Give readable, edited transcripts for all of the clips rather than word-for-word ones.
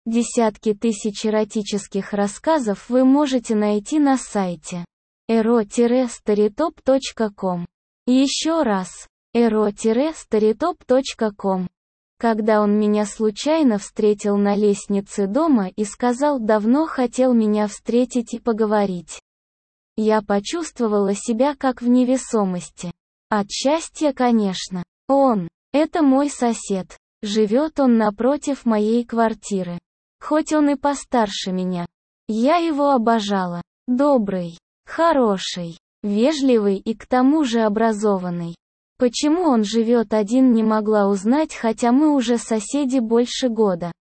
Десятки тысяч эротических рассказов вы можете найти на сайте ero-storytop.com. Еще раз, ero-storytop.com. Когда он меня случайно встретил на лестнице дома и сказал, давно хотел меня встретить и поговорить. Я почувствовала себя как в невесомости. От счастья, конечно. Это мой сосед. Живет он напротив моей квартиры. Хоть он и постарше меня. Я его обожала. Добрый, хороший, вежливый и к тому же образованный. Почему он живет один, не могла узнать, хотя мы уже соседи больше года.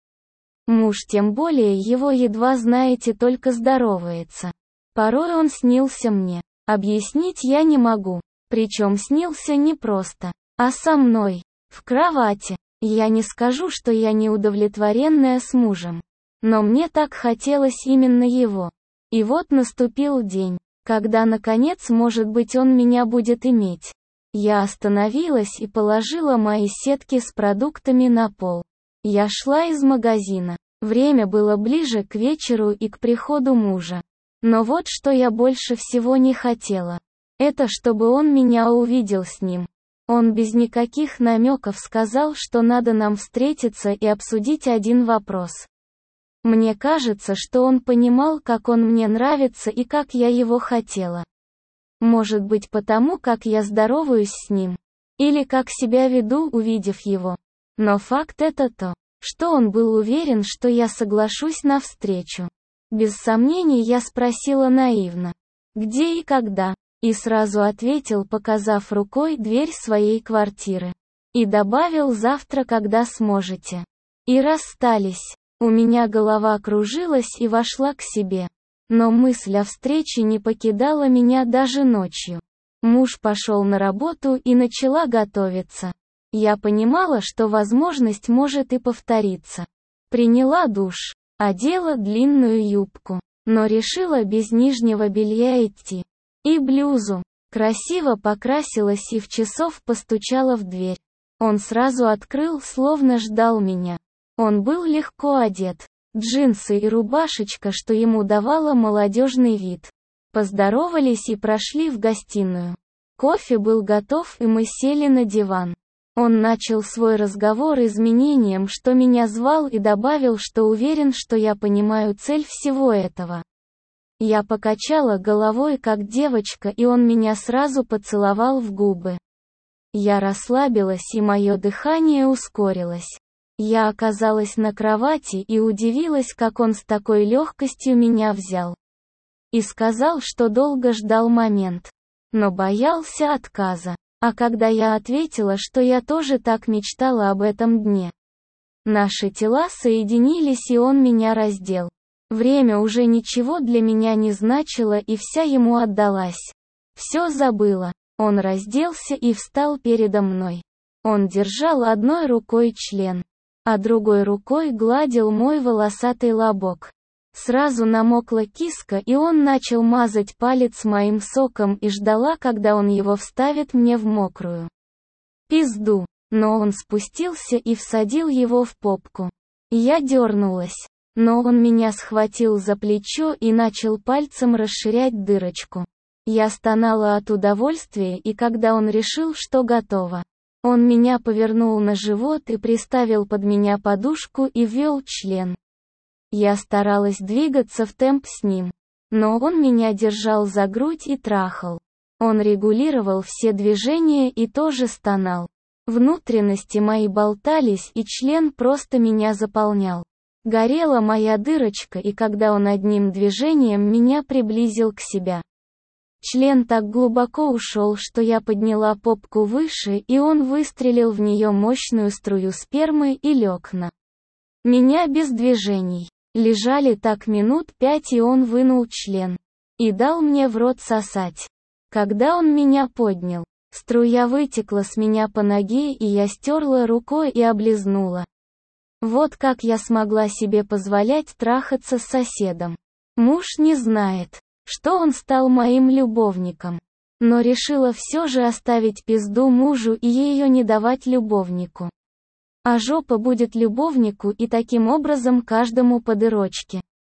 Муж тем более, его едва знаете, только здоровается. Порой он снился мне. Объяснить я не могу. Причем снился не просто, а со мной, в кровати. Я не скажу, что я неудовлетворенная с мужем. Но мне так хотелось именно его. И вот наступил день, когда наконец, может быть, он меня будет иметь. Я остановилась и положила мои сетки с продуктами на пол. Я шла из магазина. Время было ближе к вечеру и к приходу мужа. Но вот что я больше всего не хотела. Это чтобы он меня увидел с ним. Он без никаких намеков сказал, что надо нам встретиться и обсудить один вопрос. Мне кажется, что он понимал, как он мне нравится и как я его хотела. Может быть, потому, как я здороваюсь с ним. Или как себя веду, увидев его. Но факт это то, что он был уверен, что я соглашусь на встречу. Без сомнений я спросила наивно. Где и когда? И сразу ответил, показав рукой дверь своей квартиры. И добавил: завтра, когда сможете. И расстались. У меня голова кружилась и вошла к себе. Но мысль о встрече не покидала меня даже ночью. Муж пошел на работу и начала готовиться. Я понимала, что возможность может и повториться. Приняла душ, одела длинную юбку, но решила без нижнего белья идти. И блузу. Красиво покрасилась и в часов постучала в дверь. Он сразу открыл, словно ждал меня. Он был легко одет. Джинсы и рубашечка, что ему давало молодежный вид. Поздоровались и прошли в гостиную. Кофе был готов, и мы сели на диван. Он начал свой разговор изменением, что меня звал, и добавил, что уверен, что я понимаю цель всего этого. Я покачала головой как девочка, и он меня сразу поцеловал в губы. Я расслабилась, и мое дыхание ускорилось. Я оказалась на кровати и удивилась, как он с такой легкостью меня взял. И сказал, что долго ждал момент. Но боялся отказа. А когда я ответила, что я тоже так мечтала об этом дне. Наши тела соединились, и он меня раздел. Время уже ничего для меня не значило, и вся ему отдалась. Все забыла. Он разделся и встал передо мной. Он держал одной рукой член, а другой рукой гладил мой волосатый лобок. Сразу намокла киска, и он начал мазать палец моим соком, и ждала, когда он его вставит мне в мокрую пизду. Но он спустился и всадил его в попку. Я дернулась. Но он меня схватил за плечо и начал пальцем расширять дырочку. Я стонала от удовольствия, и когда он решил, что готово, он меня повернул на живот и приставил под меня подушку и ввел член. Я старалась двигаться в темп с ним, но он меня держал за грудь и трахал. Он регулировал все движения и тоже стонал. Внутренности мои болтались, и член просто меня заполнял. Горела моя дырочка, и когда он одним движением меня приблизил к себе. Член так глубоко ушел, что я подняла попку выше, и он выстрелил в нее мощную струю спермы и лег на меня без движений. Лежали так минут 5, и он вынул член и дал мне в рот сосать. Когда он меня поднял, струя вытекла с меня по ноге, и я стерла рукой и облизнула. Вот как я смогла себе позволять трахаться с соседом. Муж не знает, что он стал моим любовником. Но решила все же оставить пизду мужу и ее не давать любовнику. А жопа будет любовнику и таким образом каждому по дырочке.